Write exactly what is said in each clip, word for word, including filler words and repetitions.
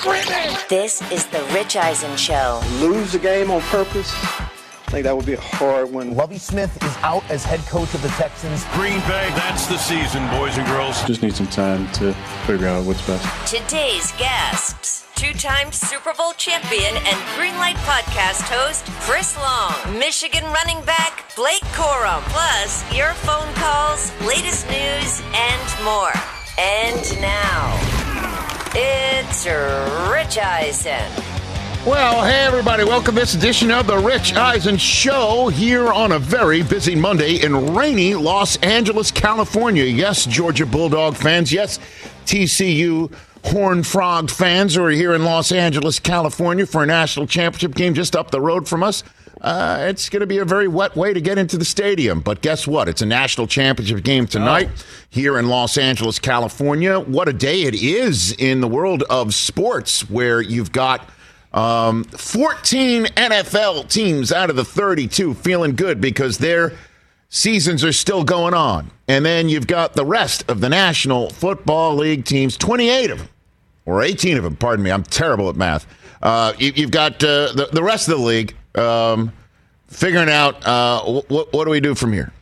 screaming! This is the Rich Eisen Show. Lose the game on purpose? I think that would be a hard one. Lovie Smith is out as head coach of the Texans. Green Bay, that's the season, boys and girls. Just need some time to figure out what's best. Today's guests, two-time Super Bowl champion and Greenlight podcast host Chris Long, Michigan running back Blake Corum, plus your phone calls, latest news, and more. And now, it's Rich Eisen. Well, hey, everybody. Welcome to this edition of the Rich Eisen Show here on a very busy Monday in rainy Los Angeles, California. Yes, Georgia Bulldog fans. Yes, T C U Horned Frog fans who are here in Los Angeles, California for a national championship game just up the road from us. Uh, it's going to be a very wet way to get into the stadium. But guess what? It's a national championship game tonight oh. here in Los Angeles, California. What a day it is in the world of sports where you've got Um, fourteen N F L teams out of the thirty-two feeling good because their seasons are still going on. And then you've got the rest of the National Football League teams, twenty-eight of them, or eighteen of them, pardon me. I'm terrible at math. Uh, you, you've got uh, the, the rest of the league um, figuring out uh, what, what do we do from here?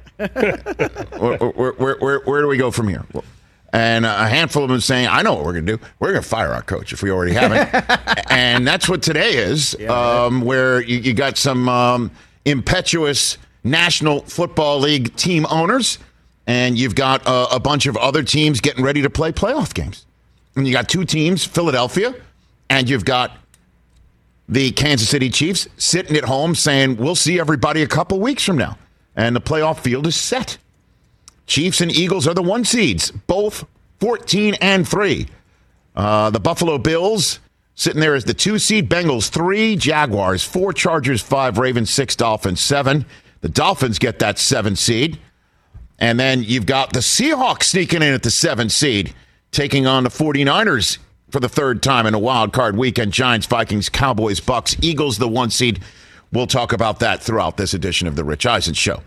where, where, where, where, where do we go from here? And a handful of them saying, I know what we're going to do. We're going to fire our coach if we already haven't. And that's what today is, yeah, um, where you, you got some um, impetuous National Football League team owners, and you've got a, a bunch of other teams getting ready to play playoff games. And you got two teams, Philadelphia, and you've got the Kansas City Chiefs sitting at home saying, we'll see everybody a couple weeks from now. And the playoff field is set. Chiefs and Eagles are the one seeds, both fourteen and three. Uh, the Buffalo Bills sitting there as the two seed, Bengals three, Jaguars four, Chargers five, Ravens six, Dolphins seven. The Dolphins get that seven seed. And then you've got the Seahawks sneaking in at the seven seed, taking on the 49ers for the third time in a wild card weekend. Giants, Vikings, Cowboys, Bucks, Eagles the one seed. We'll talk about that throughout this edition of the Rich Eisen Show.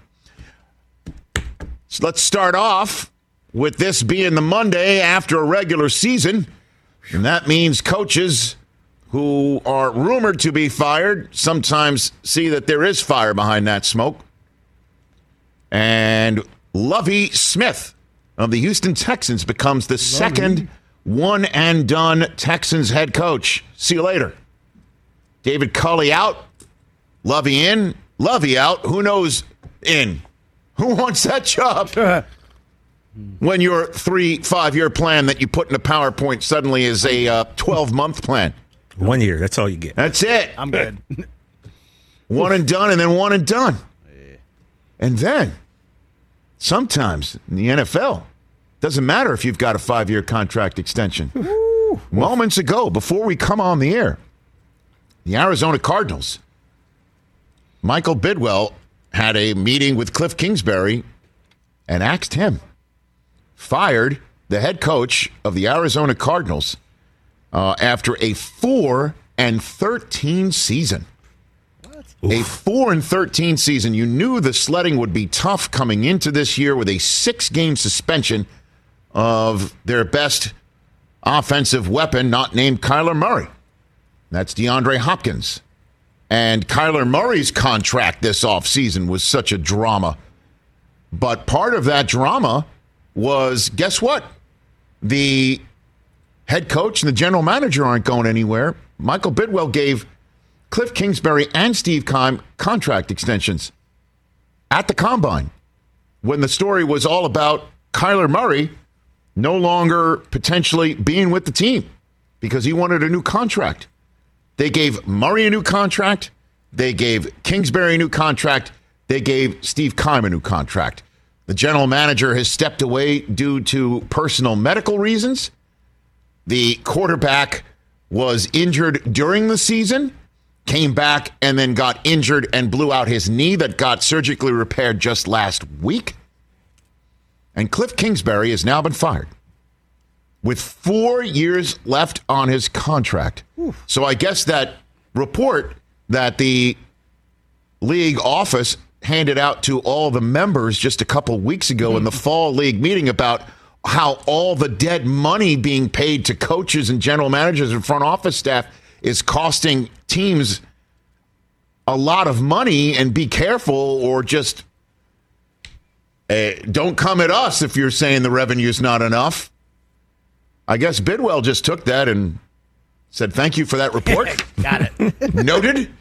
So let's start off with this being the Monday after a regular season. And that means coaches who are rumored to be fired sometimes see that there is fire behind that smoke. And Lovie Smith of the Houston Texans becomes the Lovie. second one-and-done Texans head coach. See you later. David Culley out. Lovie in. Lovie out. Who knows in? Who wants that job? When your three, five-year plan that you put in a PowerPoint suddenly is a uh, twelve-month plan. One year, that's all you get. That's it. I'm good. One and done, and then one and done. And then, sometimes in the N F L, doesn't matter if you've got a five-year contract extension. Woo. Moments ago, before we come on the air, the Arizona Cardinals, Michael Bidwell had a meeting with Cliff Kingsbury and asked him, fired the head coach of the Arizona Cardinals uh, after a four and thirteen season. What? A four and thirteen season. You knew the sledding would be tough coming into this year with a six-game suspension of their best offensive weapon, not named Kyler Murray. That's DeAndre Hopkins. And Kyler Murray's contract this offseason was such a drama. But part of that drama was, guess what? The head coach and the general manager aren't going anywhere. Michael Bidwell gave Cliff Kingsbury and Steve Keim contract extensions at the Combine when the story was all about Kyler Murray no longer potentially being with the team because he wanted a new contract. They gave Murray a new contract. They gave Kingsbury a new contract. They gave Steve Keim a new contract. The general manager has stepped away due to personal medical reasons. The quarterback was injured during the season, came back, and then got injured and blew out his knee that got surgically repaired just last week. And Cliff Kingsbury has now been fired with four years left on his contract. Oof. So I guess that report that the league office handed out to all the members just a couple weeks ago mm-hmm. in the fall league meeting about how all the dead money being paid to coaches and general managers and front office staff is costing teams a lot of money, and be careful or just uh, don't come at us if you're saying the revenue is not enough. I guess Bidwell just took that and said, thank you for that report. Got it. Noted.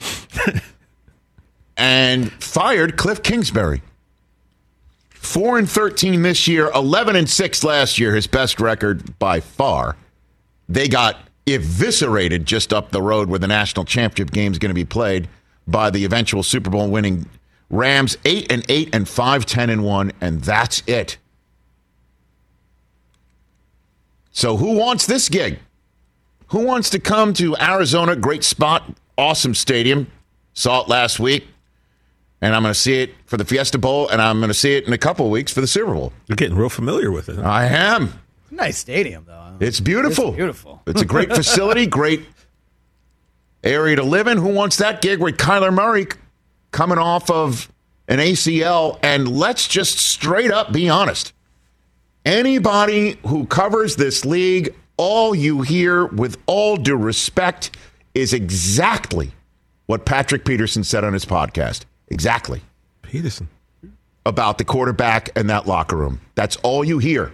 And fired Cliff Kingsbury. four and thirteen this year, eleven and six last year, his best record by far. They got eviscerated just up the road where the national championship game is going to be played by the eventual Super Bowl winning Rams. eight and eight and five, ten and one, and that's it. So who wants this gig? Who wants to come to Arizona? Great spot, awesome stadium. Saw it last week. And I'm going to see it for the Fiesta Bowl, and I'm going to see it in a couple of weeks for the Super Bowl. You're getting real familiar with it. Huh? I am. Nice stadium, though. It's beautiful. It's beautiful. It's a great facility, great area to live in. Who wants that gig with Kyler Murray coming off of an A C L? And let's just straight up be honest. Anybody who covers this league, all you hear, with all due respect, is exactly what Patrick Peterson said on his podcast. Exactly. Peterson. About the quarterback and that locker room. That's all you hear.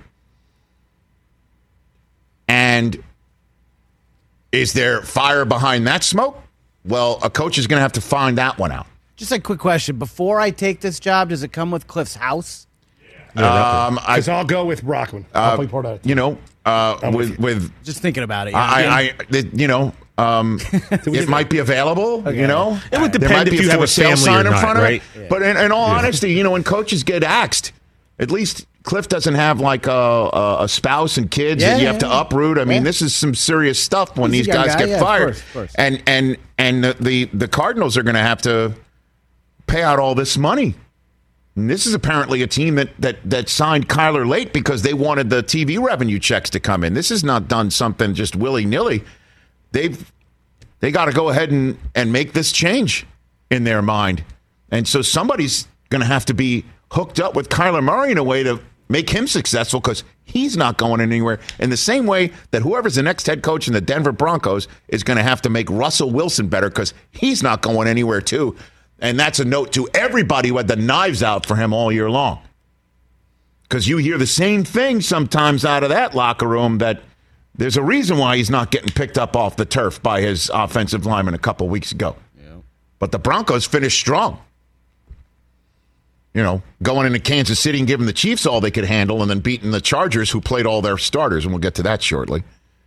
And is there fire behind that smoke? Well, a coach is going to have to find that one out. Just a quick question. Before I take this job, does it come with Cliff's house? Um, I, I'll go with Brockman. I'll play Port you know, uh, with, with, with just thinking about it. I, I, I, you know, um, it might be available. Okay. You know, it would there depend might if be you a have a sale family sign or in not, front right? of it. Yeah. But in, in all yeah. honesty, you know, when coaches get axed, at least Cliff doesn't have like a, a, a spouse and kids yeah, that you yeah, have to yeah. uproot. I mean, yeah. this is some serious stuff when He's these guys guy. get yeah, fired, of course, of course. and and and the, the the Cardinals are going to have to pay out all this money. And this is apparently a team that, that that signed Kyler late because they wanted the T V revenue checks to come in. This is not done something just willy-nilly. They've they got to go ahead and, and make this change in their mind. And so somebody's going to have to be hooked up with Kyler Murray in a way to make him successful, because he's not going anywhere. In the same way that whoever's the next head coach in the Denver Broncos is going to have to make Russell Wilson better, because he's not going anywhere too. And that's a note to everybody who had the knives out for him all year long. Because you hear the same thing sometimes out of that locker room, that there's a reason why he's not getting picked up off the turf by his offensive lineman a couple weeks ago. Yeah. But the Broncos finished strong. You know, going into Kansas City and giving the Chiefs all they could handle, and then beating the Chargers, who played all their starters, and we'll get to that shortly.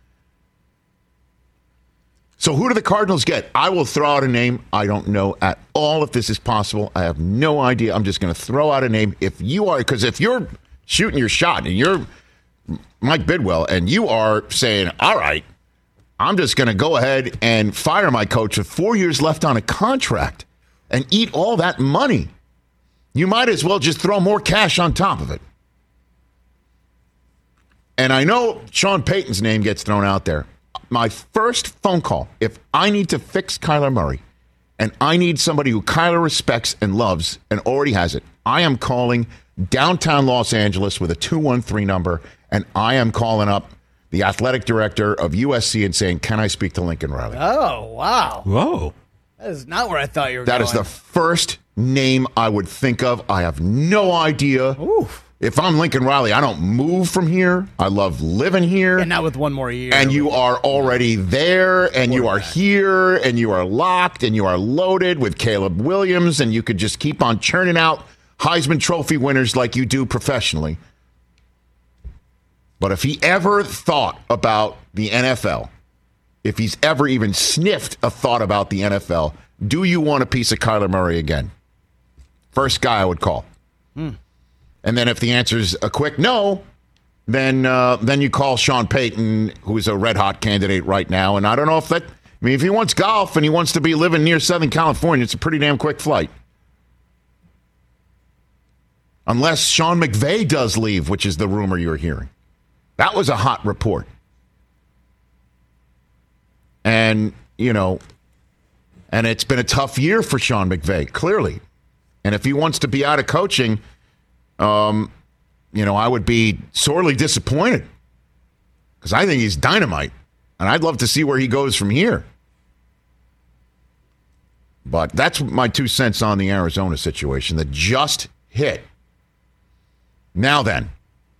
So who do the Cardinals get? I will throw out a name. I don't know at all if this is possible. I have no idea. I'm just going to throw out a name. If you are, because if you're shooting your shot and you're Mike Bidwell and you are saying, all right, I'm just going to go ahead and fire my coach with four years left on a contract and eat all that money, you might as well just throw more cash on top of it. And I know Sean Payton's name gets thrown out there. My first phone call, if I need to fix Kyler Murray and I need somebody who Kyler respects and loves and already has it, I am calling downtown Los Angeles with a two one three number, and I am calling up the athletic director of U S C and saying, can I speak to Lincoln Riley? Oh, wow. Whoa. That is not where I thought you were that going. That is the first name I would think of. I have no idea. Oof. If I'm Lincoln Riley, I don't move from here. I love living here. And not with one more year. And you are already there, and you are here, and you are locked, and you are loaded with Caleb Williams, and you could just keep on churning out Heisman Trophy winners like you do professionally. But if he ever thought about the N F L, if he's ever even sniffed a thought about the N F L, do you want a piece of Kyler Murray again? First guy I would call. Hmm. And then if the answer is a quick no, then uh, then you call Sean Payton, who's a red-hot candidate right now. And I don't know if that – I mean, if he wants golf and he wants to be living near Southern California, it's a pretty damn quick flight. Unless Sean McVay does leave, which is the rumor you're hearing. That was a hot report. And, you know, and it's been a tough year for Sean McVay, clearly. And if he wants to be out of coaching – Um, you know, I would be sorely disappointed because I think he's dynamite, and I'd love to see where he goes from here. But that's my two cents on the Arizona situation that just hit. Now then,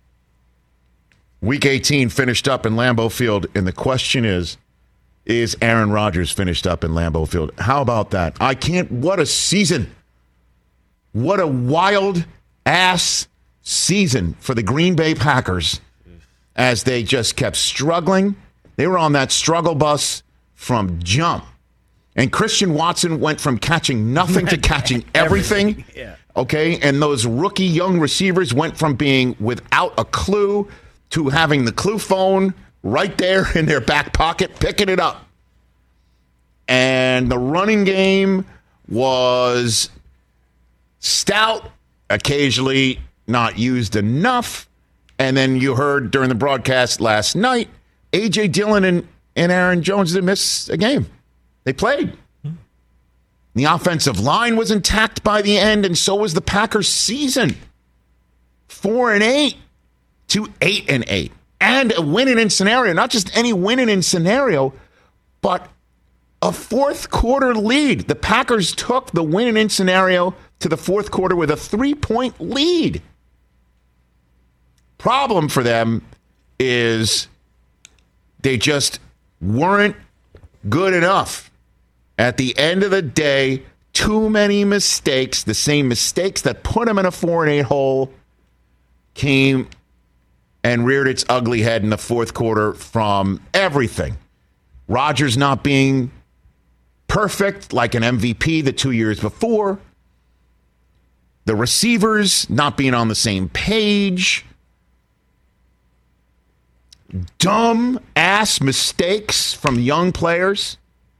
Week eighteen finished up in Lambeau Field, and the question is, is Aaron Rodgers finished up in Lambeau Field? How about that? I can't, what a season. What a wild-ass season for the Green Bay Packers as they just kept struggling. They were on that struggle bus from jump. And Christian Watson went from catching nothing to catching everything. everything. Yeah. Okay, and those rookie young receivers went from being without a clue to having the clue phone right there in their back pocket, picking it up. And the running game was stout, occasionally not used enough. And then you heard during the broadcast last night, A J. Dillon and, and Aaron Jones didn't miss a game. They played. The offensive line was intact by the end, and so was the Packers' season. Four and eight to eight and eight. And a winning-in scenario, not just any winning-in scenario, but a fourth quarter lead. The Packers took the winning-in scenario to the fourth quarter with a three-point lead. Problem for them is they just weren't good enough. At the end of the day, too many mistakes, the same mistakes that put them in a four and eight hole, came and reared its ugly head in the fourth quarter from everything. Rodgers not being perfect like an M V P the two years before. The receivers not being on the same page. Dumb ass mistakes from young players.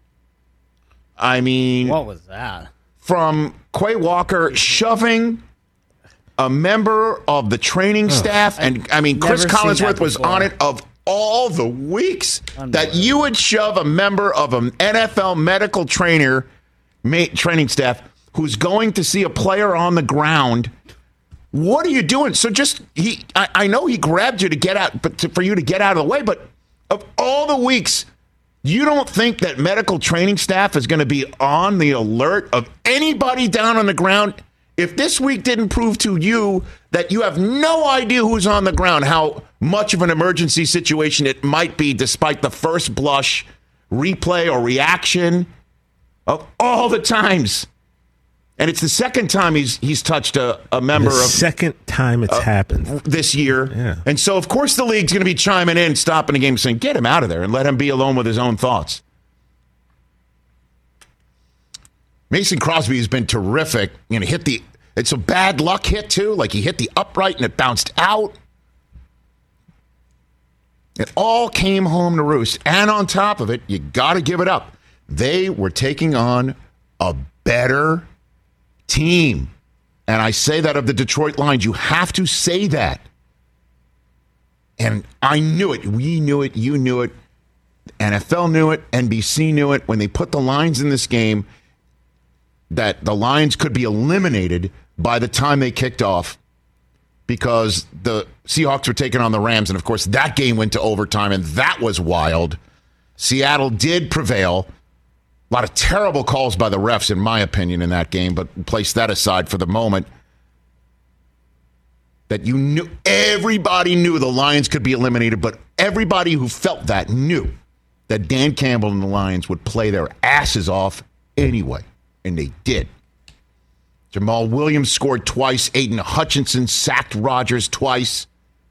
I mean, what was that? From Quay Walker shoving a member of the training staff, and I mean, Chris Collinsworth was on it of all the weeks that you would shove a member of an N F L medical trainer training staff who's going to see a player on the ground. What are you doing? So just he, I, I know he grabbed you to get out, but to, for you to get out of the way. But of all the weeks, you don't think that medical training staff is going to be on the alert of anybody down on the ground? If this week didn't prove to you that you have no idea who's on the ground, how much of an emergency situation it might be, despite the first blush replay or reaction of all the times. And it's the second time he's he's touched a, a member the of... second time it's uh, happened. This year. Yeah. And so, of course, the league's going to be chiming in, stopping the game, saying, get him out of there and let him be alone with his own thoughts. Mason Crosby has been terrific. You know, hit the... It's a bad luck hit, too. Like, he hit the upright and it bounced out. It all came home to roost. And on top of it, you got to give it up. They were taking on a better team. And I say that of the Detroit Lions. You have to say that. And I knew it. We knew it. You knew it. N F L knew it. N B C knew it. When they put the Lions in this game, that the Lions could be eliminated by the time they kicked off because the Seahawks were taking on the Rams. And, of course, that game went to overtime, and that was wild. Seattle did prevail. A lot of terrible calls by the refs, in my opinion, in that game, but place that aside for the moment. That you knew, everybody knew the Lions could be eliminated, but everybody who felt that knew that Dan Campbell and the Lions would play their asses off anyway, and they did. Jamal Williams scored twice. Aiden Hutchinson sacked Rodgers twice.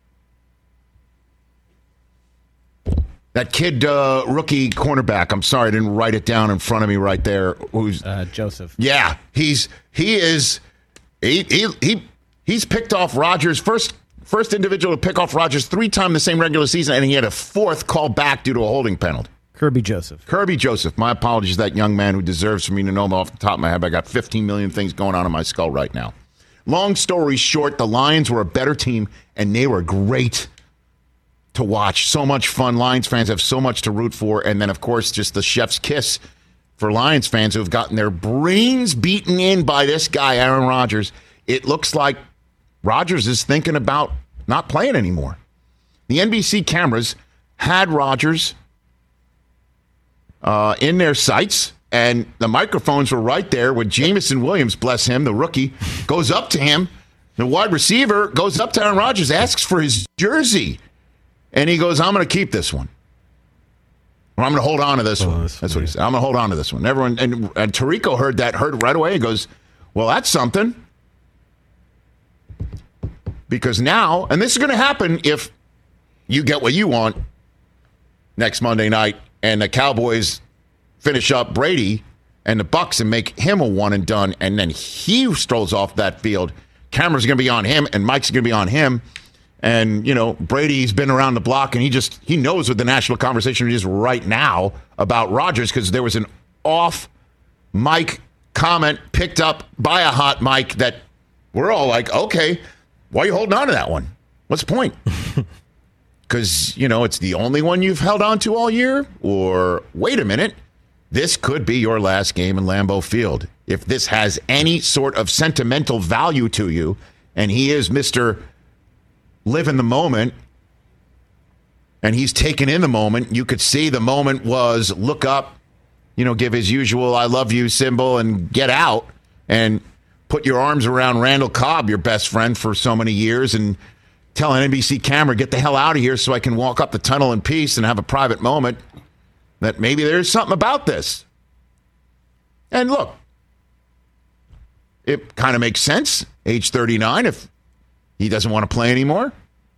That kid, uh, rookie cornerback, I'm sorry, I didn't write it down in front of me right there. Who's uh, Joseph. Yeah, he's he is he he, he he's picked off Rodgers, first first individual to pick off Rodgers three times the same regular season, and he had a fourth called back due to a holding penalty. Kirby Joseph. Kirby Joseph. My apologies to that young man who deserves for me to know him off the top of my head. I got fifteen million things going on in my skull right now. Long story short, the Lions were a better team, and they were great to watch. So much fun. Lions fans have so much to root for. And then, of course, just the chef's kiss for Lions fans who have gotten their brains beaten in by this guy, Aaron Rodgers. It looks like Rodgers is thinking about not playing anymore. The N B C cameras had Rodgers uh, in their sights, and the microphones were right there when Jameson Williams, bless him, the rookie, goes up to him. The wide receiver goes up to Aaron Rodgers, asks for his jersey, and he goes, I'm going to keep this one. Or I'm going to hold on to this oh, one. That's, that's what he said. I'm going to hold on to this one. Everyone, and, and Tirico heard that, heard right away. He goes, well, that's something. Because now, and this is going to happen if you get what you want next Monday night and the Cowboys finish up Brady and the Bucs and make him a one and done, and then he strolls off that field. Cameras are going to be on him, and Mike's going to be on him. And, you know, Brady's been around the block, and he just, he knows what the national conversation is right now about Rodgers, because there was an off mic comment picked up by a hot mic that we're all like, okay, why are you holding on to that one? What's the point? Because, you know, it's the only one you've held on to all year? Or, wait a minute, this could be your last game in Lambeau Field. If this has any sort of sentimental value to you, and he is Mister Live in the moment, and he's taken in the moment, you could see the moment was look up, you know, give his usual I love you symbol and get out and put your arms around Randall Cobb, your best friend for so many years, and tell an N B C camera, get the hell out of here so I can walk up the tunnel in peace and have a private moment, that maybe there's something about this. And look, it kind of makes sense, age thirty-nine, if he doesn't want to play anymore.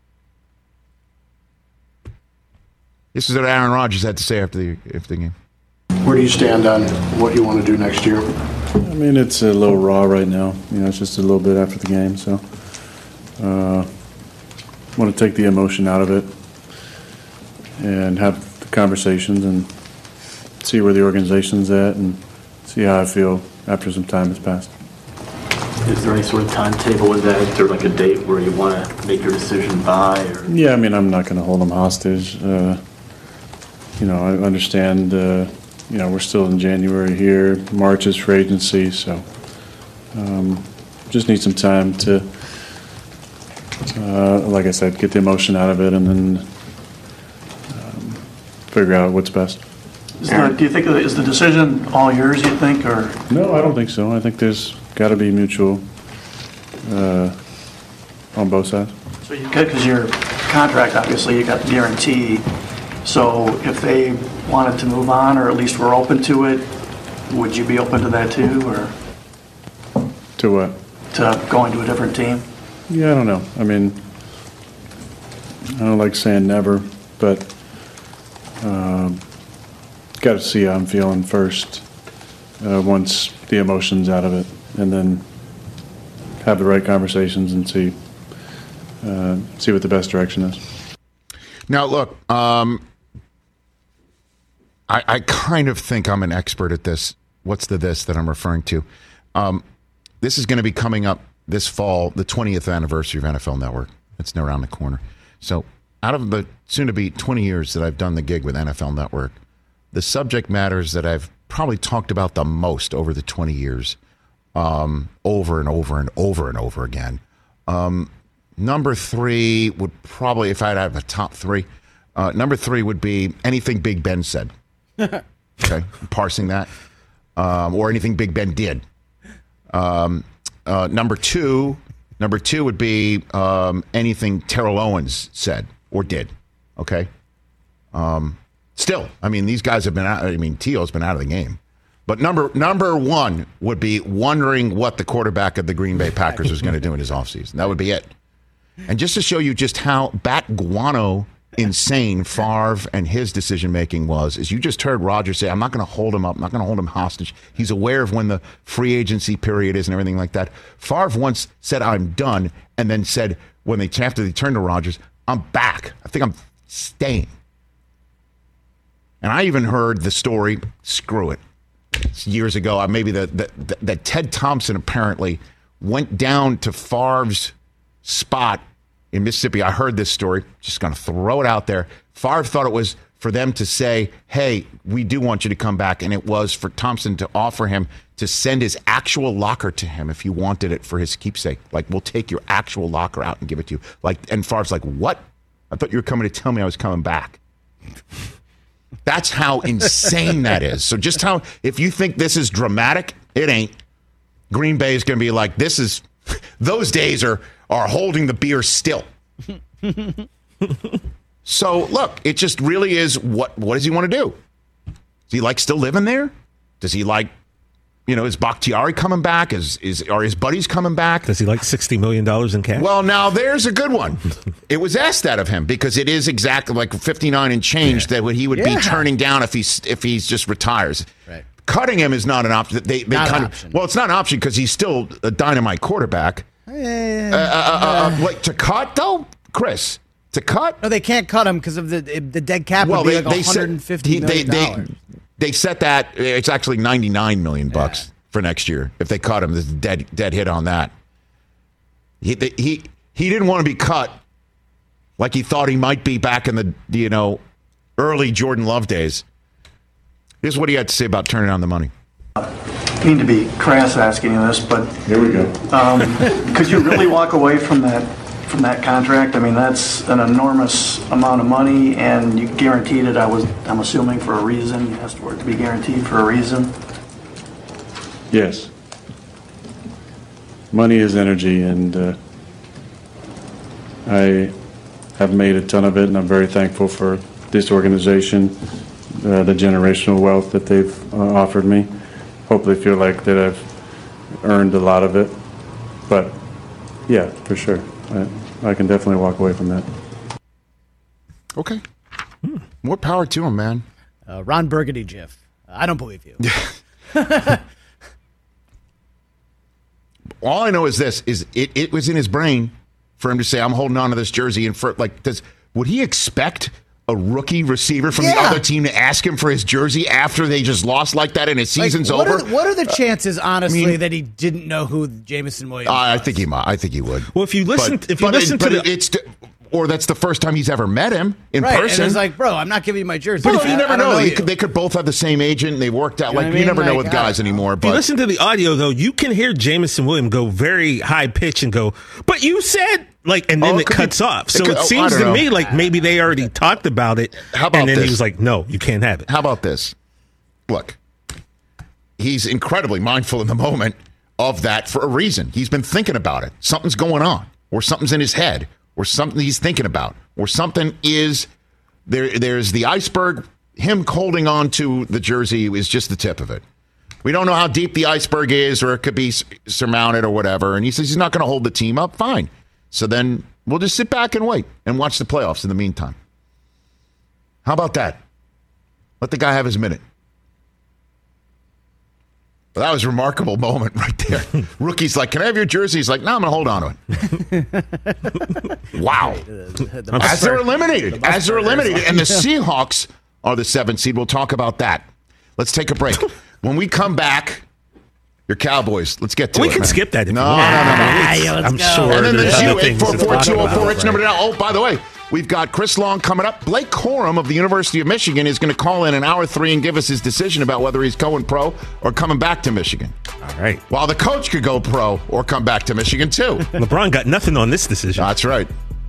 This is what Aaron Rodgers had to say after the, after the game. Where do you stand on what you want to do next year? I mean, it's a little raw right now. You know, it's just a little bit after the game, so uh, want to take the emotion out of it and have the conversations and see where the organization's at and see how I feel after some time has passed. Is there any sort of timetable with that? Is there like a date where you want to make your decision by? Or? Yeah, I mean, I'm not going to hold them hostage. Uh, you know, I understand, uh, you know, we're still in January here. March is free agency, so um, just need some time to, uh, like I said, get the emotion out of it and then um, figure out what's best. Is there, do you think, is the decision all yours, you think, or? No, I don't think so. I think there's got to be mutual uh, on both sides. So you could, because your contract, obviously, you got the guarantee. So if they wanted to move on, or at least were open to it, would you be open to that too, or? To what? To going to a different team? Yeah, I don't know. I mean, I don't like saying never, but um, got to see how I'm feeling first uh, once the emotion's out of it, and then have the right conversations and see uh, see what the best direction is. Now, look, um, I, I kind of think I'm an expert at this. What's the this that I'm referring to? Um, this is going to be coming up this fall, the twentieth anniversary of N F L Network. It's around the corner. So out of the soon-to-be twenty years that I've done the gig with N F L Network, the subject matters that I've probably talked about the most over the twenty years, um, over and over and over and over again. Um, number three would probably, if I'd have a top three, uh, number three would be anything Big Ben said. Okay, parsing that. Um, or anything Big Ben did. Um, uh, number two, number two would be um, anything Terrell Owens said or did. Okay. Um, still, I mean, these guys have been out. I mean, T O's been out of the game. But number number one would be wondering what the quarterback of the Green Bay Packers was going to do in his offseason. That would be it. And just to show you just how bat guano insane Favre and his decision-making was, is you just heard Rodgers say, I'm not going to hold him up. I'm not going to hold him hostage. He's aware of when the free agency period is and everything like that. Favre once said, I'm done, and then said, when they after they turned to Rodgers, I'm back. I think I'm staying. And I even heard the story, screw it, it's years ago, maybe that that that Ted Thompson apparently went down to Favre's spot in Mississippi. I heard this story, just going to throw it out there. Favre thought it was for them to say, hey, we do want you to come back. And it was for Thompson to offer him to send his actual locker to him if he wanted it for his keepsake. Like, we'll take your actual locker out and give it to you. Like, and Favre's like, what? I thought you were coming to tell me I was coming back. That's how insane that is. So just how, if you think this is dramatic, it ain't. Green Bay is going to be like, this is, those days are are holding the beer still. So, look, it just really is, what what does he want to do? Does he like still living there? Does he like, you know, is Bakhtiari coming back? Is is Are his buddies coming back? Does he like sixty million dollars in cash? Well, now there's a good one. It was asked that of him because it is exactly like fifty-nine and change yeah. that what he would yeah. be turning down if he's if he's just retires. Right. Cutting him is not an option. They, they not kind an of, option. Well, it's not an option because he's still a dynamite quarterback. Uh, uh, uh, uh, uh, like to cut though, Chris. To cut? No, they can't cut him because of the the dead cap well, would be they, like they one hundred fifty set, million they, dollars. They, they set that. It's actually ninety-nine million bucks yeah. for next year if they cut him. There's a dead dead hit on that. He they, he he didn't want to be cut like he thought he might be back in the you know early Jordan Love days. Here's what he had to say about turning on the money. I mean to be crass asking you this, but here we go. Um, could you really walk away from that from that contract? I mean, that's an enormous amount of money, and you guaranteed it. I was, I'm assuming, for a reason. You asked for it to be guaranteed for a reason. Yes. Money is energy, and uh, I have made a ton of it, and I'm very thankful for this organization, uh, the generational wealth that they've uh, offered me. Hopefully feel like that I've earned a lot of it. But, yeah, for sure. I, I can definitely walk away from that. Okay. Hmm. More power to him, man. Uh, Ron Burgundy gif. I don't believe you. All I know is this, is it, it was in his brain for him to say, I'm holding on to this jersey. And for like, does would he expect a rookie receiver from yeah. the other team to ask him for his jersey after they just lost like that and his season's like, what over? Are, what are the chances, honestly, I mean, that he didn't know who Jameson Williams uh, was? I think he might. I think he would. Well, if you listen, but, if you but listen it, to but the, it's, or that's the first time he's ever met him in right, person. And it's like, bro, I'm not giving you my jersey. But if you never know, know you could, they could both have the same agent. And they worked out. You know like I mean? you never know like, with guys anymore. But if you listen to the audio, though, you can hear Jameson Williams go very high pitch and go, "But you said." Like, and then oh, it, it cuts be, off. So it, could, it oh, seems to know. me like maybe they already talked about it. How about and then this? he was like, no, you can't have it. How about this? Look, he's incredibly mindful in the moment of that for a reason. He's been thinking about it. Something's going on, or something's in his head, or something he's thinking about, or something is there. There's the iceberg. Him holding on to the jersey is just the tip of it. We don't know how deep the iceberg is, or it could be surmounted or whatever. And he says he's not going to hold the team up. Fine. So then we'll just sit back and wait and watch the playoffs in the meantime. How about that? Let the guy have his minute. Well, that was a remarkable moment right there. Rookie's like, can I have your jersey? He's like, no, I'm going to hold on to it. Wow. The, the As they're eliminated. The As they're eliminated. And the Seahawks are the seventh seed. We'll talk about that. Let's take a break. When we come back, your Cowboys. Let's get to we it. We can man. skip that. If no, you want. no, no, no, no. Ah, yeah, I'm go. sure. And then the there's G other eight things four to four talk two oh about, four. It's right? number down. Oh, by the way, we've got Chris Long coming up. Blake Corum of the University of Michigan is going to call in an hour three and give us his decision about whether he's going pro or coming back to Michigan. All right. While the coach could go pro or come back to Michigan, too. LeBron got nothing on this decision. That's right.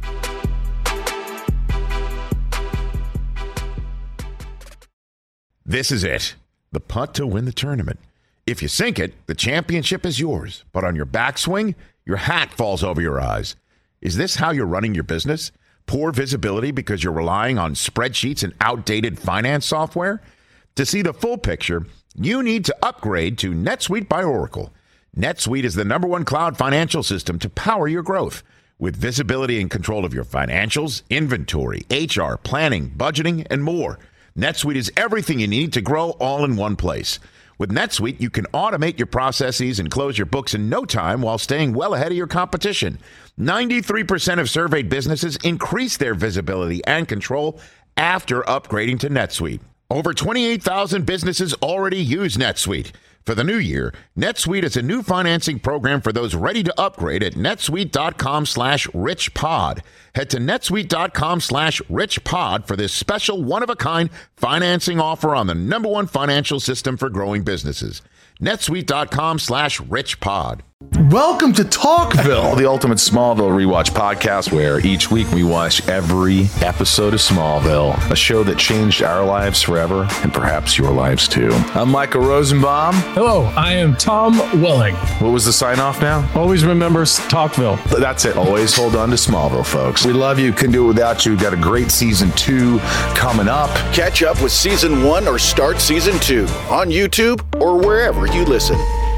This is it. The putt to win the tournament. If you sink it, the championship is yours. But on your backswing, your hat falls over your eyes. Is this how you're running your business? Poor visibility because you're relying on spreadsheets and outdated finance software? To see the full picture, you need to upgrade to NetSuite by Oracle. NetSuite is the number one cloud financial system to power your growth. With visibility and control of your financials, inventory, H R, planning, budgeting, and more. NetSuite is everything you need to grow all in one place. With NetSuite, you can automate your processes and close your books in no time while staying well ahead of your competition. ninety-three percent of surveyed businesses increase their visibility and control after upgrading to NetSuite. Over twenty-eight thousand businesses already use NetSuite. For the new year, NetSuite is a new financing program for those ready to upgrade at netsuite.com slash richpod. Head to netsuite.com slash richpod for this special one-of-a-kind financing offer on the number one financial system for growing businesses. netsuite.com slash richpod. Welcome to Talkville, the ultimate Smallville rewatch podcast where each week we watch every episode of Smallville, a show that changed our lives forever and perhaps your lives too. I'm Michael Rosenbaum. Hello, I am Tom Welling. What was the sign off now? Always remember Talkville. That's it. Always hold on to Smallville, folks. We love you. Couldn't do it without you. We've got a great season two coming up. Catch up with season one or start season two on YouTube or wherever you listen.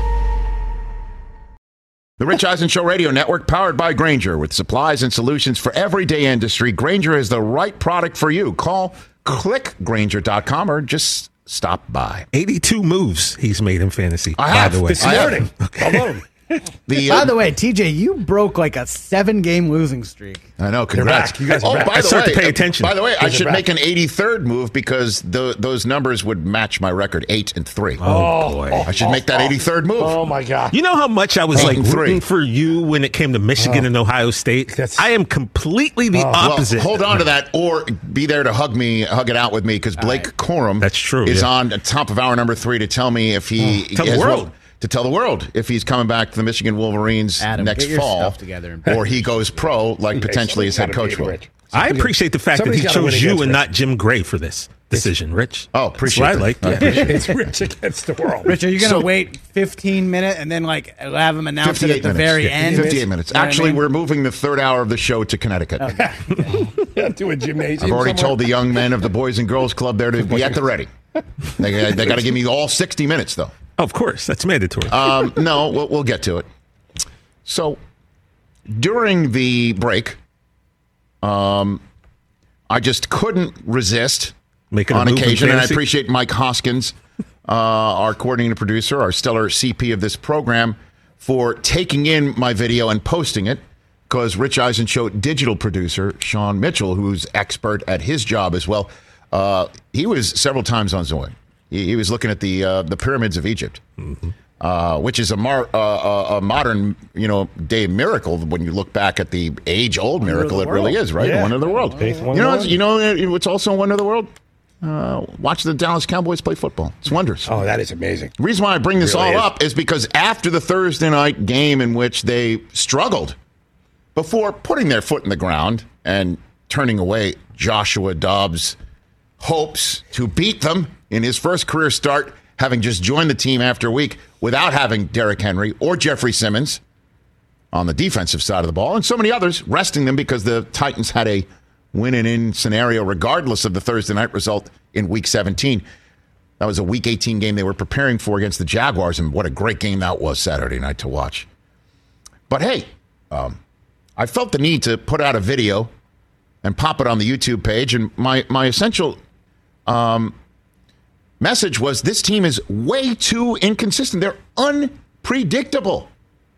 The Rich Eisen Show Radio Network, powered by Grainger, with supplies and solutions for everyday industry. Grainger is the right product for you. Call, click Grainger dot com or just stop by. eighty-two moves he's made in fantasy. I have. By the way. This morning. Alone. The, uh, by the way, T J, you broke like a seven-game losing streak. I know. Congrats. You guys are oh, back. by I the start way, to pay attention. By the way, I should back. make an eighty-third move because the, those numbers would match my record, eight and three. Oh, boy. I should make that eighty-third move. Oh, my God. You know how much I was Eight like and three. rooting for you when it came to Michigan Oh. and Ohio State? That's- I am completely the Well, opposite. hold on to that, or be there to hug me, hug it out with me, because Blake right. Corum That's true, is yeah. on the top of hour number three to tell me if he Tell the has- world. to tell the world if he's coming back to the Michigan Wolverines Adam, next get your fall, stuff together. or he goes pro, like potentially his head Somebody's coach gotta will. beat Rich. I appreciate the fact that Somebody's he gotta win chose you against and Rich. not Jim Gray for this decision, Rich. Oh, appreciate That's what I that. like. I Yeah. appreciate It's Rich against the world. Rich, are you going to So- wait fifteen minutes and then like have him announce it at fifty-eight the minutes. very Yeah, end? fifty-eight minutes. You know what I Actually, mean? we're moving the third hour of the show to Connecticut. Yeah, do a gymnasium. I've already somewhere. told the young men of the Boys and Girls Club there to be at the ready. They, they got to give me all sixty minutes, though. Of course, that's mandatory. Um, no, we'll, we'll get to it. So, during the break, um, I just couldn't resist Making a on move in occasion, and I fantasy? appreciate Mike Hoskins, uh, our coordinating producer, our stellar C P of this program, for taking in my video and posting it, because Rich Eisen Show digital producer, Sean Mitchell, who's expert at his job as well, uh, he was several times on Zoom. He, he was looking at the uh, the pyramids of Egypt. Mm-hmm. Uh, which is a, mar- uh, a modern, you know, day miracle when you look back at the age-old miracle. It really is, right? Yeah. Wonder of the world. Eighth You wonder know, of the what's- you know, what's also a wonder of the world? Uh, watch the Dallas Cowboys play football. It's wondrous. Oh, that is amazing. The reason why I bring this Really all is. up is because after the Thursday night game in which they struggled before putting their foot in the ground and turning away Joshua Dobbs' hopes to beat them in his first career start, having just joined the team after a week without having Derrick Henry or Jeffrey Simmons on the defensive side of the ball, and so many others resting them because the Titans had a win-and-in scenario regardless of the Thursday night result in Week seventeen. That was a Week eighteen game they were preparing for against the Jaguars, and what a great game that was Saturday night to watch. But hey, um, I felt the need to put out a video and pop it on the YouTube page, and my, my essential um, message was this team is way too inconsistent. They're unpredictable.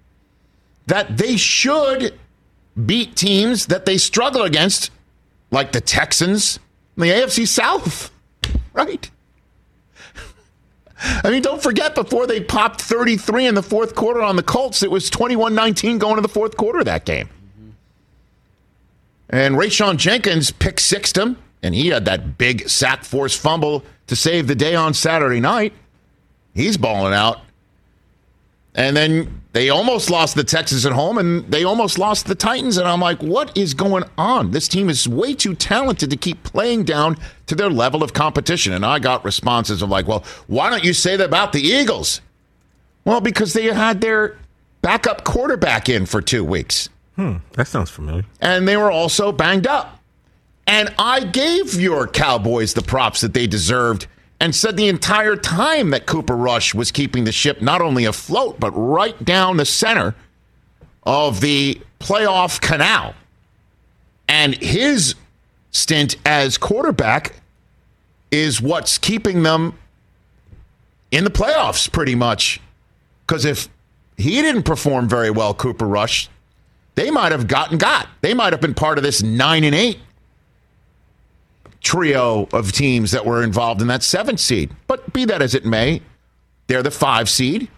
That they should beat teams that they struggle against, like the Texans in the A F C South, right? I mean, don't forget, before they popped thirty-three in the fourth quarter on the Colts, it was twenty-one nineteen going to the fourth quarter of that game. And Rayshon Jenkins pick-sixed him, and he had that big sack force fumble to save the day on Saturday night. He's balling out. And then they almost lost the Texans at home, and they almost lost the Titans. And I'm like, what is going on? This team is way too talented to keep playing down to their level of competition. And I got responses of like, well, why don't you say that about the Eagles? Well, because they had their backup quarterback in for two weeks. Hmm, that sounds familiar. And they were also banged up. And I gave your Cowboys the props that they deserved and said the entire time that Cooper Rush was keeping the ship not only afloat, but right down the center of the playoff canal. And his stint as quarterback is what's keeping them in the playoffs pretty much. Because if he didn't perform very well, Cooper Rush, they might have gotten got. They might have been part of this nine and eight trio of teams that were involved in that seventh seed. But be that as it may, they're the five seed.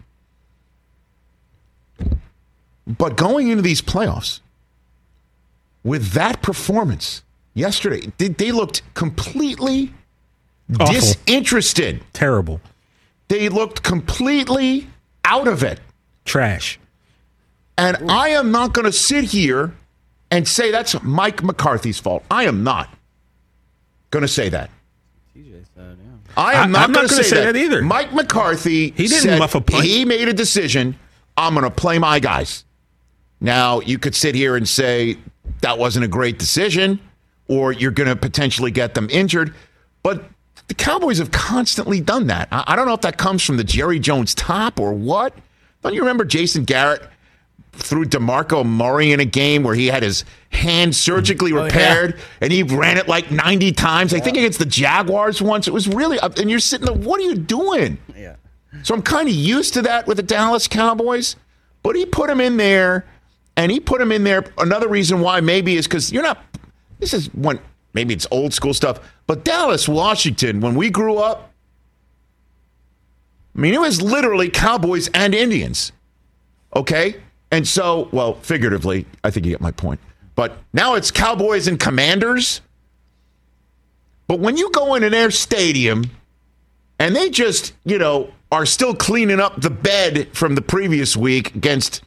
But going into these playoffs with that performance yesterday, they, they looked completely Awful. disinterested. Terrible. They looked completely out of it. Trash. And I am not going to sit here and say that's Mike McCarthy's fault. I am not going to say that. I am I, not I'm going not to gonna say, say that. that either. Mike McCarthy He didn't said muff a punch. He made a decision. I'm going to play my guys. Now, you could sit here and say that wasn't a great decision, or you're going to potentially get them injured. But the Cowboys have constantly done that. I, I don't know if that comes from the Jerry Jones top or what. Don't you remember Jason Garrett threw DeMarco Murray in a game where he had his hand surgically repaired, oh, yeah. and he ran it like ninety times? Yeah. I think against the Jaguars once. It was really up, and you're sitting there, what are you doing? Yeah. So I'm kind of used to that with the Dallas Cowboys, but he put him in there, and he put him in there. Another reason why maybe is because you're not, this is when, maybe it's old school stuff, but Dallas, Washington, when we grew up, I mean, it was literally Cowboys and Indians, okay? And so, well, figuratively, I think you get my point. But now it's Cowboys and Commanders. But when you go into their stadium and they just, you know, are still cleaning up the bed from the previous week against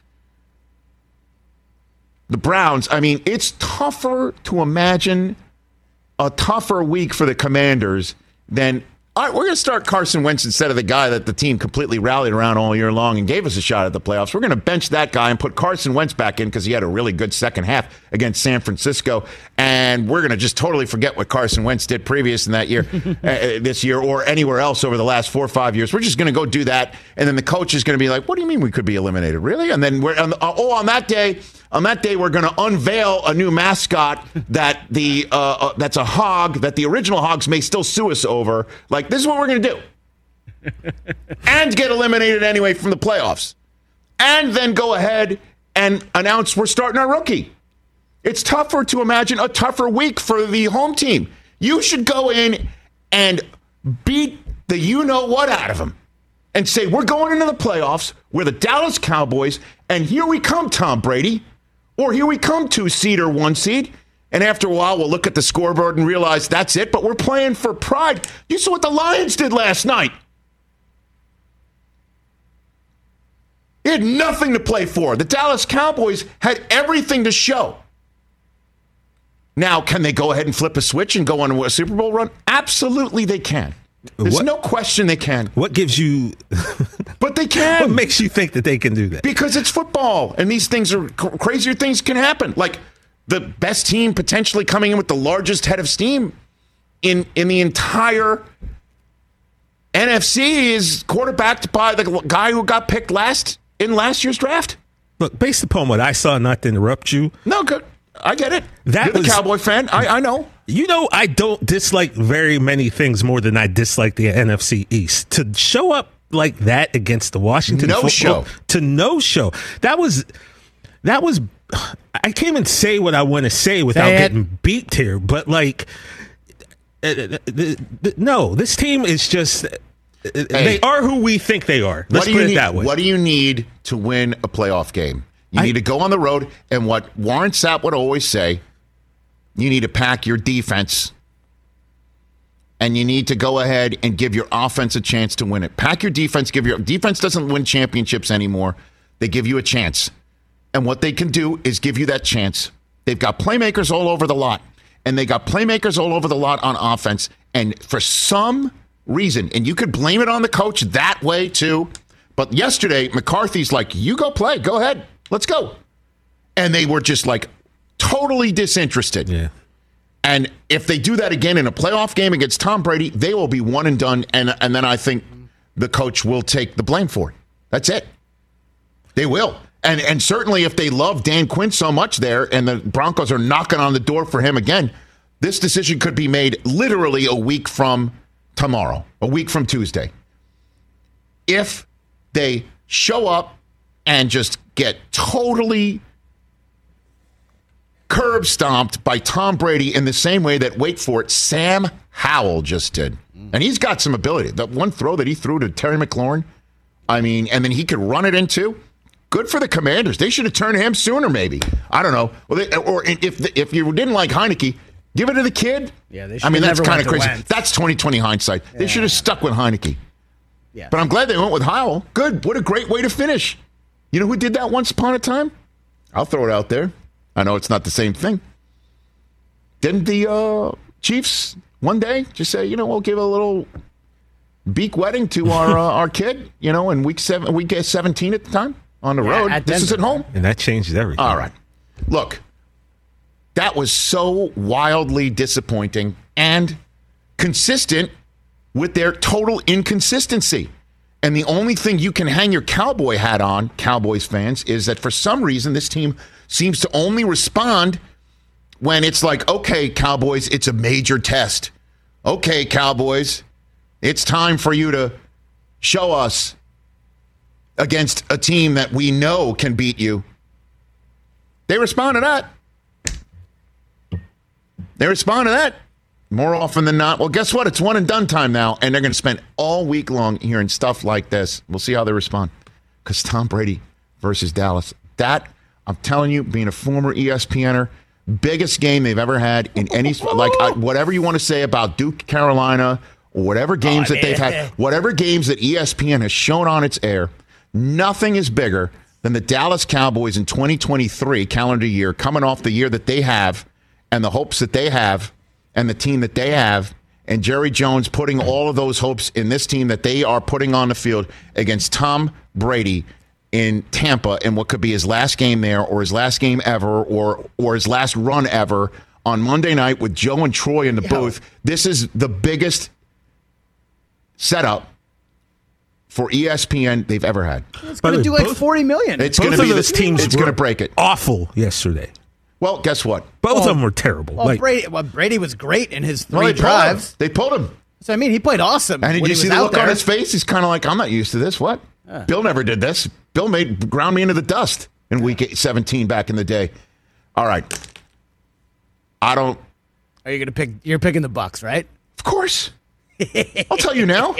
the Browns, I mean, it's tougher to imagine a tougher week for the Commanders than, all right, we're going to start Carson Wentz instead of the guy that the team completely rallied around all year long and gave us a shot at the playoffs. We're going to bench that guy and put Carson Wentz back in because he had a really good second half against San Francisco. And we're going to just totally forget what Carson Wentz did previous in that year, uh, this year, or anywhere else over the last four or five years. We're just going to go do that. And then the coach is going to be like, what do you mean we could be eliminated? Really? And then we're, on the, oh, on that day, on that day, we're going to unveil a new mascot that the uh, uh, that's a hog that the original hogs may still sue us over. Like, this is what we're going to do. And get eliminated anyway from the playoffs. And then go ahead and announce we're starting our rookie. It's tougher to imagine a tougher week for the home team. You should go in and beat the you-know-what out of them and say, we're going into the playoffs. We're the Dallas Cowboys, and here we come, Tom Brady. Or here we come, two seed or one seed. And after a while, we'll look at the scoreboard and realize that's it, but we're playing for pride. You saw what the Lions did last night. They had nothing to play for. The Dallas Cowboys had everything to show. Now, can they go ahead and flip a switch and go on a Super Bowl run? Absolutely they can. There's what, no question they can. What gives you... But they can. What makes you think that they can do that? Because it's football, and these things are... Crazier things can happen. Like the best team potentially coming in with the largest head of steam in, in the entire N F C is quarterbacked by the guy who got picked last in last year's draft. Look, based upon what I saw, not to interrupt you... No, good. I get it. That You're the was, Cowboy fan. I, I know. You know, I don't dislike very many things more than I dislike the N F C East. To show up like that against the Washington no football, show to no show. That was that was. I can't even say what I want to say without say getting beat here. But like, uh, the, the, no, this team is just. Hey, they are who we think they are. Let's put it need, that way. What do you need to win a playoff game? You I, need to go on the road, and what Warren Sapp would always say, you need to pack your defense, and you need to go ahead and give your offense a chance to win it. Pack your defense. Give your defense doesn't win championships anymore. They give you a chance, and what they can do is give you that chance. They've got playmakers all over the lot, and they got playmakers all over the lot on offense, and for some reason, and you could blame it on the coach that way too, but yesterday, McCarthy's like, you go play. Go ahead. Let's go. And they were just like totally disinterested. Yeah. And if they do that again in a playoff game against Tom Brady, they will be one and done. And, and then I think the coach will take the blame for it. That's it. They will. And, and certainly if they love Dan Quinn so much there and the Broncos are knocking on the door for him again, this decision could be made literally a week from tomorrow, a week from Tuesday. If they show up and just get totally curb stomped by Tom Brady in the same way that, wait for it, Sam Howell just did. And he's got some ability. That one throw that he threw to Terry McLaurin, I mean, and then he could run it into. Good for the Commanders. They should have turned him sooner, maybe. I don't know. Well, they, or if if you didn't like Heineke, give it to the kid. Yeah, they should I mean, have that's never kind of went to crazy. Wentz. That's twenty twenty hindsight. They Yeah. should have stuck with Heineke. Yeah. But I'm glad they went with Howell. Good. What a great way to finish. You know who did that once upon a time? I'll throw it out there. I know it's not the same thing. Didn't the uh, Chiefs one day just say, you know, we'll give a little beak wedding to our uh, our kid, you know, in week seven, week seventeen at the time on the Yeah, road. at This is at Denver. home. And that changes everything. All right. Look, that was so wildly disappointing and consistent with their total inconsistency. And the only thing you can hang your Cowboy hat on, Cowboys fans, is that for some reason this team seems to only respond when it's like, okay, Cowboys, it's a major test. Okay, Cowboys, it's time for you to show us against a team that we know can beat you. They respond to that. They respond to that more often than not. Well, guess what? It's one and done time now, and they're going to spend all week long hearing stuff like this. We'll see how they respond. Because Tom Brady versus Dallas, that, I'm telling you, being a former E S P N er, biggest game they've ever had in any, like, I, whatever you want to say about Duke, Carolina, or whatever games Oh, that they've had, whatever games that E S P N has shown on its air, nothing is bigger than the Dallas Cowboys in twenty twenty-three calendar year, coming off the year that they have and the hopes that they have and the team that they have, and Jerry Jones putting all of those hopes in this team that they are putting on the field against Tom Brady in Tampa in what could be his last game there or his last game ever or or his last run ever on Monday night with Joe and Troy in the booth. This is the biggest setup for E S P N they've ever had. It's going to do like forty million. It's Both going to of be those the, teams It's were going to break it. Awful yesterday. Well, guess what? Both Well- of them were terrible. Well, like, Brady, well, Brady was great in his three Well, they pulled drives. him. They pulled him. So I mean, he played awesome. And did when you he see was the out look there. on his face? He's kind of like, I'm not used to this. What? Yeah. Bill never did this. Bill made ground me into the dust in week eight, seventeen back in the day. All right. I don't. Are you going to pick? You're picking the Bucks, right? Of course. I'll tell you now.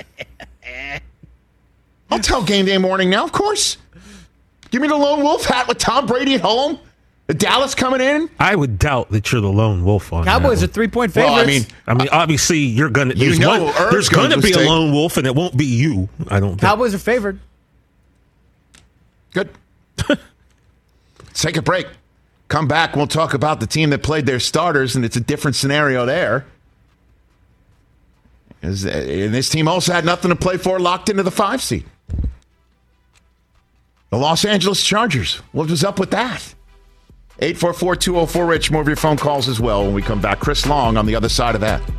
I'll tell game day morning now, of course. Give me the lone wolf hat with Tom Brady at home. The Dallas coming in. I would doubt that you're the lone wolf on Cowboys that are one. three point Well, favorites. I mean, I mean, obviously, you're gonna. You There's know one, Earth's there's gonna gonna be just a take- lone wolf, and it won't be you. I don't think. Cowboys are favored. Good. Let's take a break. Come back. We'll talk about the team that played their starters, and it's a different scenario there. As- And this team also had nothing to play for, locked into the five seed. The Los Angeles Chargers. What was up with that? eight four four, two oh four, Rich. More of your phone calls as well when we come back. Chris Long on the other side of that.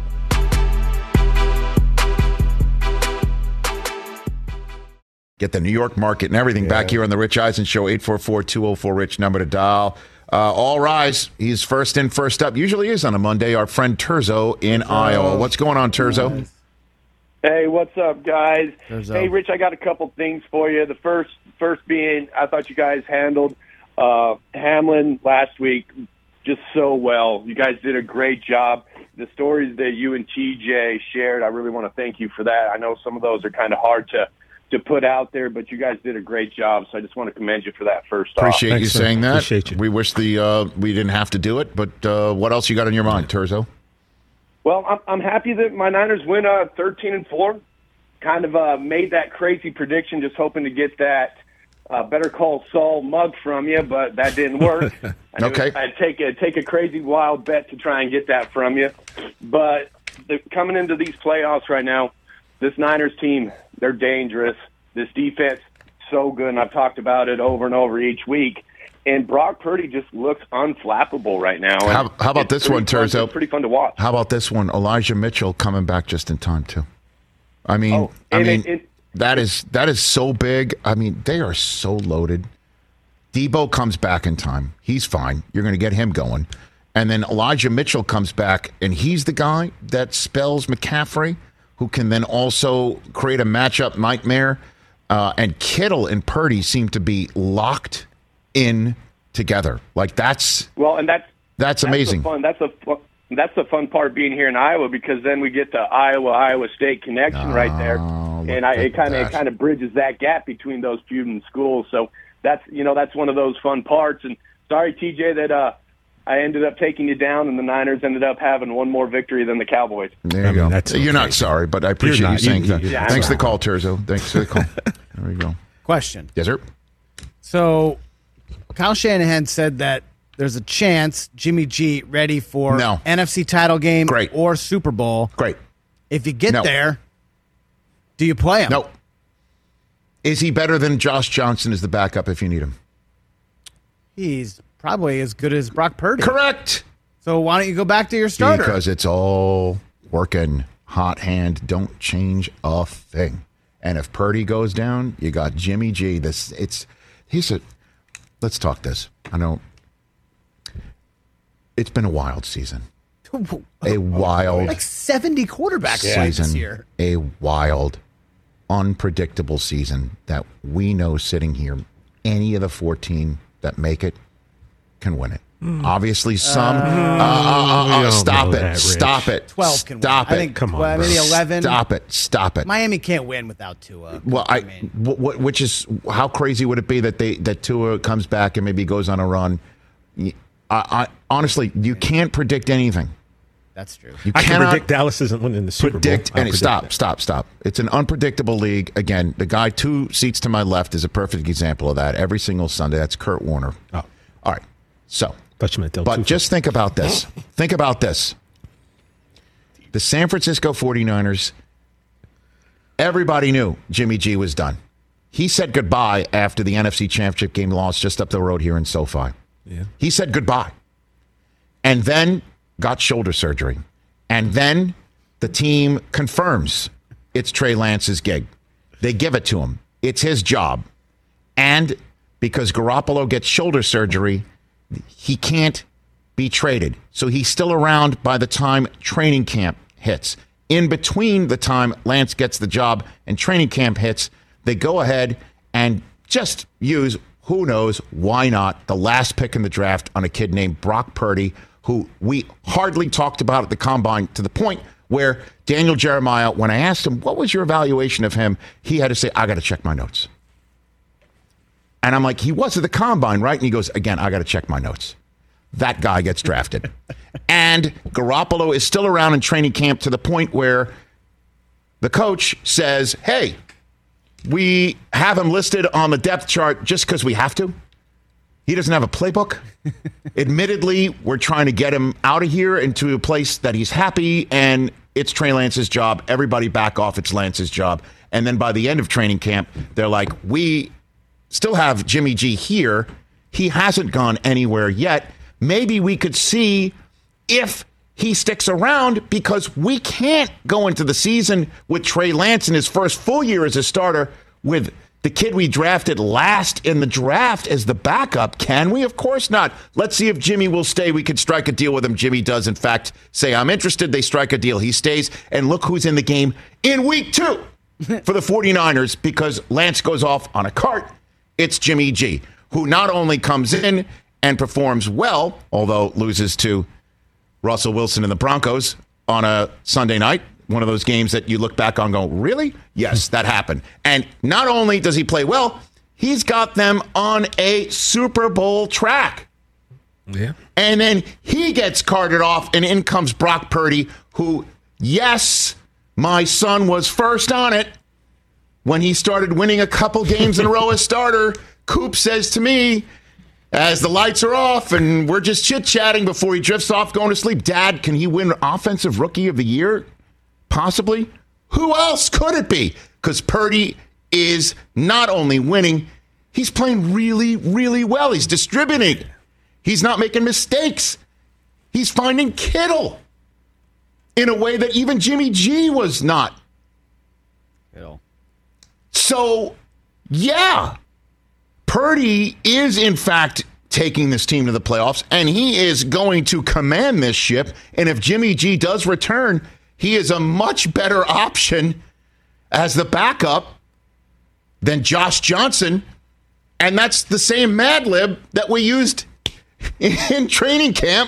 Get the New York market and everything back here on the Rich Eisen Show. eight four four, two oh four, Rich, number to dial. Uh, all rise. He's first in, first up. Usually is on a Monday. Our friend Terzo in Iowa. What's going on, Terzo? Hey, what's up, guys? There's Hey, a- Rich, I got a couple things for you. The first, first being, I thought you guys handled uh, Hamlin last week just so well. You guys did a great job. The stories that you and T J shared, I really want to thank you for that. I know some of those are kind of hard to to put out there, but you guys did a great job. So I just want to commend you for that. First off, Appreciate you Thanks, man. saying that. Appreciate you. We wish the uh, we didn't have to do it, but uh, what else you got on your mind, Terzo? Well, I'm, I'm happy that my Niners went uh, thirteen and four. Kind of uh, made that crazy prediction, just hoping to get that uh, Better Call Saul mug from you, but that didn't work. I knew Okay. I'd take a take a crazy wild bet to try and get that from you. But the, coming into these playoffs right now, this Niners team, they're dangerous. This defense, so good, and I've talked about it over and over each week. And Brock Purdy just looks unflappable right now. And How, how about it's this one, pretty fun- Terzo? It's pretty fun to watch. How about this one? Elijah Mitchell coming back just in time too. I mean, Oh, I and mean it- it- that is that is so big. I mean, they are so loaded. Debo comes back in time. He's fine. You're going to get him going. And then Elijah Mitchell comes back, and he's the guy that spells McCaffrey, who can then also create a matchup nightmare. Uh, and Kittle and Purdy seem to be locked in together. Like that's Well, and that's that's amazing. The fun. That's the fu- that's the fun part being here in Iowa, because then we get the Iowa Iowa State connection right there, and I, it kind of it kind of bridges that gap between those feuding schools. So that's you know that's one of those fun parts. And sorry, T J, that uh I ended up taking you down, and the Niners ended up having one more victory than the Cowboys. There you I mean, go. That's You're not sorry, but I appreciate not, you saying you, that. Yeah, Thanks for the call, Terzo. Thanks for the call. There we go. Question. Yes, sir. So, Kyle Shanahan said that there's a chance Jimmy G ready for no. N F C title game Great. or Super Bowl. Great. If you get no. there, do you play him? No. Is he better than Josh Johnson as the backup if you need him? He's probably as good as Brock Purdy. Correct. So why don't you go back to your starter? Because it's all working. Hot hand. Don't change a thing. And if Purdy goes down, you got Jimmy G. This it's he's a. Let's talk this. I know. It's been a wild season. A wild, like seventy quarterbacks season. This year. A wild, unpredictable season that we know sitting here, any of the fourteen that make it can win it. Mm. Obviously, some. Uh, uh, uh, uh, stop it! That, stop it! Twelve can stop win. it! I think, come on, maybe eleven. Stop it! Stop it! Miami can't win without Tua. Well, I, I mean. w- which is how crazy would it be that they that Tua comes back and maybe goes on a run? I, I honestly, you can't predict anything. That's true. You I can predict Dallas isn't winning the Super predict Bowl. Any, stop, that. stop, stop. It's an unpredictable league. Again, the guy two seats to my left is a perfect example of that. Every single Sunday, that's Kurt Warner. Oh. All right. So, but but just think about this. Think about this. The San Francisco forty-niners, everybody knew Jimmy G was done. He said goodbye after the N F C Championship game loss just up the road here in SoFi. Yeah. He said goodbye. And then got shoulder surgery. And then the team confirms it's Trey Lance's gig. They give it to him. It's his job. And because Garoppolo gets shoulder surgery, he can't be traded. So he's still around by the time training camp hits. In between the time Lance gets the job and training camp hits, they go ahead and just use, who knows, why not, the last pick in the draft on a kid named Brock Purdy, who we hardly talked about at the Combine, to the point where Daniel Jeremiah, when I asked him, what was your evaluation of him? He had to say, I got to check my notes. And I'm like, he was at the Combine, right? And he goes, again, I got to check my notes. That guy gets drafted. And Garoppolo is still around in training camp to the point where the coach says, hey, we have him listed on the depth chart just because we have to. He doesn't have a playbook. Admittedly, we're trying to get him out of here into a place that he's happy, and it's Trey Lance's job. Everybody back off. It's Lance's job. And then by the end of training camp, they're like, we still have Jimmy G here. He hasn't gone anywhere yet. Maybe we could see if he sticks around, because we can't go into the season with Trey Lance in his first full year as a starter with the kid we drafted last in the draft as the backup. Can we? Of course not. Let's see if Jimmy will stay. We could strike a deal with him. Jimmy does, in fact, say, I'm interested. They strike a deal. He stays. And look who's in the game in week two for the forty-niners, because Lance goes off on a cart. It's Jimmy G, who not only comes in and performs well, although loses to Russell Wilson and the Broncos on a Sunday night, one of those games that you look back on and go, really? Yes, that happened. And not only does he play well, he's got them on a Super Bowl track. Yeah. And then he gets carted off, and in comes Brock Purdy, who, yes, my son was first on it when he started winning a couple games in a row as starter. Coop says to me, as the lights are off and we're just chit-chatting before he drifts off going to sleep, Dad, can he win Offensive Rookie of the Year? Possibly. Who else could it be? Because Purdy is not only winning, he's playing really, really well. He's distributing. He's not making mistakes. He's finding Kittle in a way that even Jimmy G was not. Kittle. So, yeah, Purdy is, in fact, taking this team to the playoffs, and he is going to command this ship. And if Jimmy G does return, he is a much better option as the backup than Josh Johnson. And that's the same Mad Lib that we used in training camp.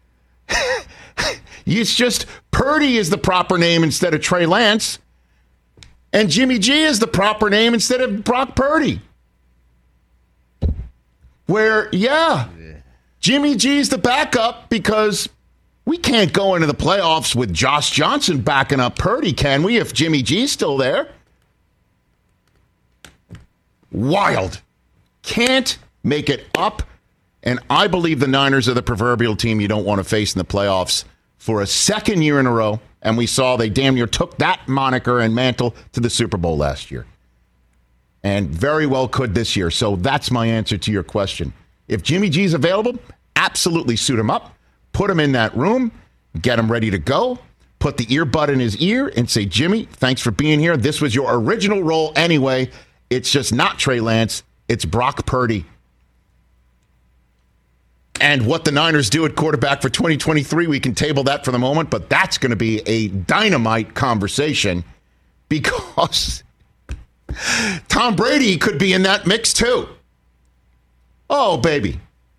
It's just Purdy is the proper name instead of Trey Lance. And Jimmy G is the proper name instead of Brock Purdy. Where, yeah, Jimmy G's the backup because we can't go into the playoffs with Josh Johnson backing up Purdy, can we, if Jimmy G's still there? Wild. Can't make it up. And I believe the Niners are the proverbial team you don't want to face in the playoffs for a second year in a row. And we saw they damn near took that moniker and mantle to the Super Bowl last year. And very well could this year. So that's my answer to your question. If Jimmy G's available, absolutely suit him up. Put him in that room. Get him ready to go. Put the earbud in his ear and say, Jimmy, thanks for being here. This was your original role anyway. It's just not Trey Lance. It's Brock Purdy. And what the Niners do at quarterback for twenty twenty-three, we can table that for the moment, but that's going to be a dynamite conversation because Tom Brady could be in that mix too. Oh, baby.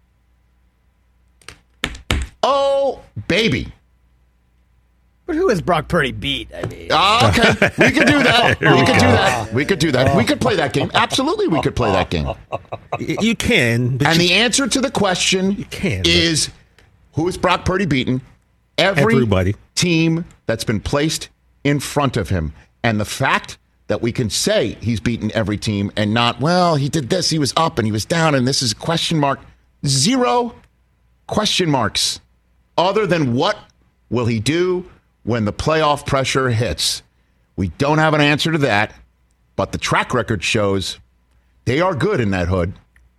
Oh, baby. But who has Brock Purdy beat? I mean, oh, okay, we could do that. We, we could do that. We could do that. We could play that game. Absolutely, we could play that game. You can. And you, the answer to the question you can, is, who has Brock Purdy beaten? Every Everybody. team that's been placed in front of him. And the fact that we can say he's beaten every team and not, well, he did this, he was up and he was down, and this is a question mark. Zero question marks other than what will he do when the playoff pressure hits. We don't have an answer to that, but the track record shows they are good in that hood.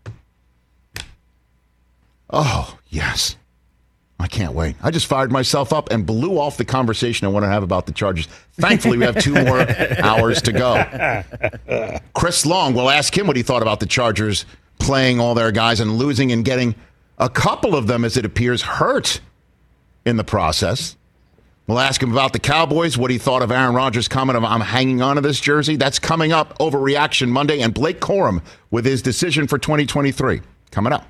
Oh, yes. I can't wait. I just fired myself up and blew off the conversation I want to have about the Chargers. Thankfully, we have two more hours to go. Chris Long, we'll ask him what he thought about the Chargers playing all their guys and losing and getting a couple of them, as it appears, hurt in the process. We'll ask him about the Cowboys, what he thought of Aaron Rodgers' comment of, I'm hanging on to this jersey. That's coming up, Overreaction Monday, and Blake Corum with his decision for twenty twenty-three. Coming up.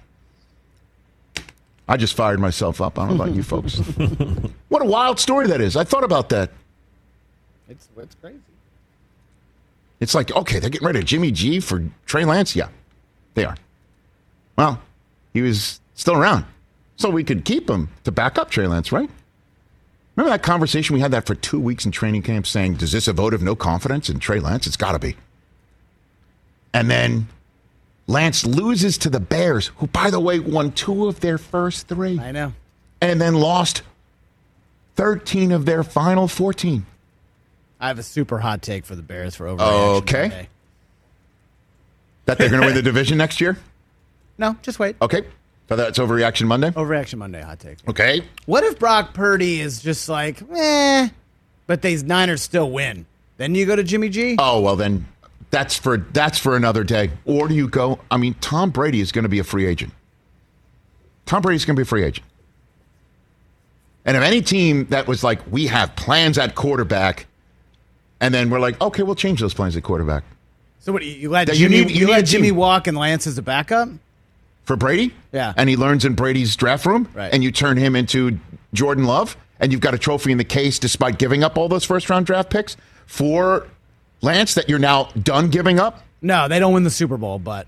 I just fired myself up. I don't know about you folks. What a wild story that is. I thought about that. It's, it's crazy. It's like, okay, they're getting rid of Jimmy G for Trey Lance? Yeah, they are. Well, he was still around, so we could keep him to back up Trey Lance, right? Remember that conversation? We had that for two weeks in training camp saying, does this a vote of no confidence in Trey Lance? It's got to be. And then Lance loses to the Bears, who, by the way, won two of their first three. I know. And then lost thirteen of their final fourteen. I have a super hot take for the Bears for overreaction. Okay. Monday. That they're going to win the division next year? No, just wait. Okay. So that's Overreaction Monday? Overreaction Monday, hot take. Okay. What if Brock Purdy is just like, eh, but these Niners still win? Then you go to Jimmy G? Oh, well, then that's for that's for another day. Or do you go, I mean, Tom Brady is going to be a free agent. Tom Brady is going to be a free agent. And if any team that was like, we have plans at quarterback, and then we're like, okay, we'll change those plans at quarterback. So what, you let That Jimmy, you you need- you let need a Jimmy team. walk and Lance as a backup? For Brady? Yeah. And he learns in Brady's draft room? Right. And you turn him into Jordan Love? And you've got a trophy in the case despite giving up all those first-round draft picks for Lance that you're now done giving up? No, they don't win the Super Bowl, but.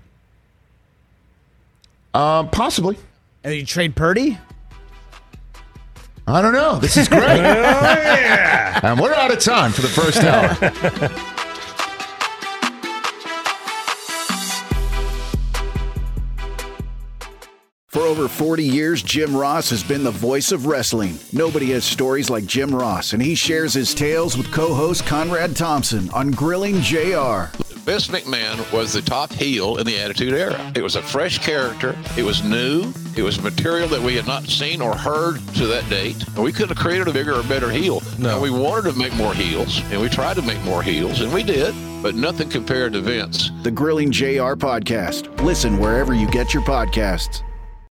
Um, possibly. And you trade Purdy? I don't know. This is great. Oh, yeah. And we're out of time for the first hour. For over forty years, Jim Ross has been the voice of wrestling. Nobody has stories like Jim Ross, and he shares his tales with co-host Conrad Thompson on Grilling J R. Vince McMahon was the top heel in the Attitude Era. It was a fresh character. It was new. It was material that we had not seen or heard to that date. And we could have created a bigger or better heel. No. And we wanted to make more heels, and we tried to make more heels, and we did. But nothing compared to Vince. The Grilling J R podcast. Listen wherever you get your podcasts.